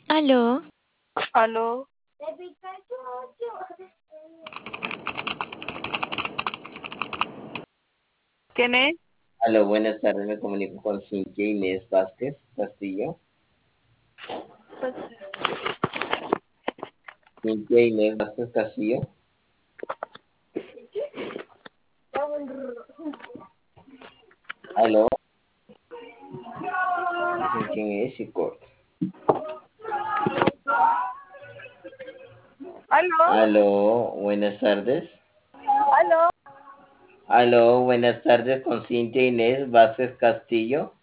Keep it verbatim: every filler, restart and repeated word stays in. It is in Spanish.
Aló, Aló, ¿quién es? Aló, buenas tardes, me comunico con Cintia Inés Vázquez Castillo. Pues, Cintia Inés Vázquez Castillo. Aló, dicen quién es y corta. aló, Aló, buenas tardes. aló. Aló, buenas tardes con Cintia Inés Vázquez Castillo.